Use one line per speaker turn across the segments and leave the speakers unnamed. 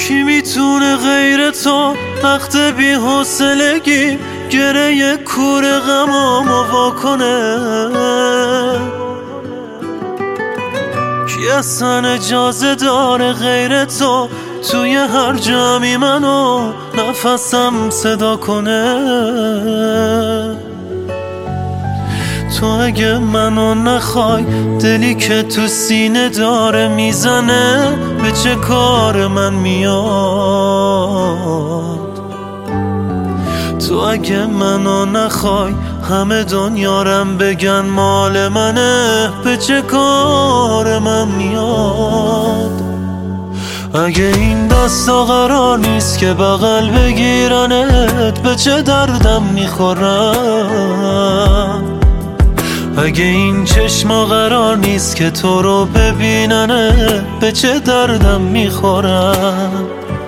کی میتونه غیر تو وقت بی حوصلگی گره کور غمامو واکنه؟ کی اصلا اجازه داره غیر تو توی هر جمعی منو نفسم صدا کنه؟ تو اگه منو نخوای دلی که تو سینه داره میزنه به چه کار من میاد؟ تو اگه منو نخوای همه دنیارم بگن مال منه به چه کار من میاد؟ اگه این دستا قرار نیست که بغل بگیرنت به چه دردم میخورم؟ اگه این چشما قرار نیست که تو رو ببیننه به چه دردم میخورم؟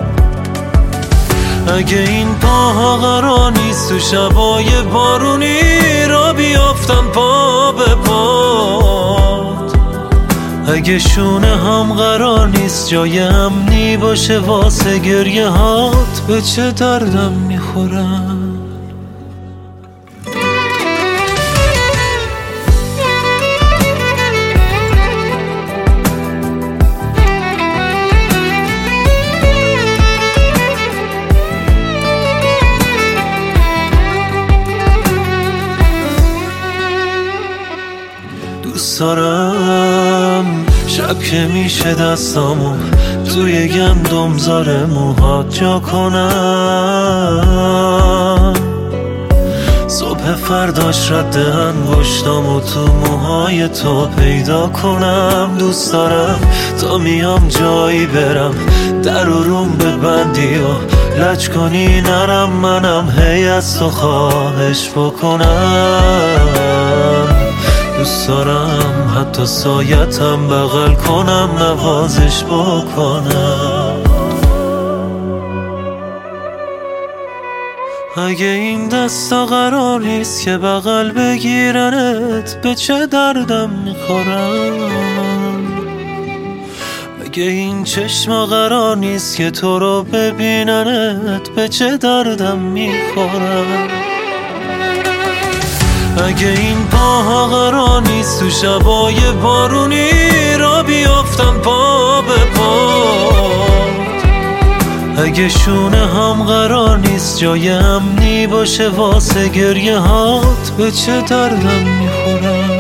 اگه این پاها قرار نیست تو شبای بارونی را بیافتن پا به پات، اگه شونه هم قرار نیست جای امنی باشه واسه گریه هات به چه دردم میخورم؟ دوست دارم شب که میشه دستامو توی گندمزار موهات جا کنم، صبح فرداش رد انگشتامو تو موهای تو پیدا کنم. دوست دارم تا میام جایی برم در و روم ببندی و لج کنی نرم، منم هی از تو خواهش بکنم. دوست دارم حتی سایتم بغل کنم نوازش بکنم. اگه این دستا قرار نیست که بغل بگیرنت به چه دردم میخورم؟ اگه این چشما قرار نیست که تو رو ببیننت به چه دردم میخورم؟ اگه این پاها قرار نیست تو شبای بارونی را بیافتن پا به پات، اگه شونه هم قرار نیست جای امنی باشه واسه گریه هات به چه دردم میخورم؟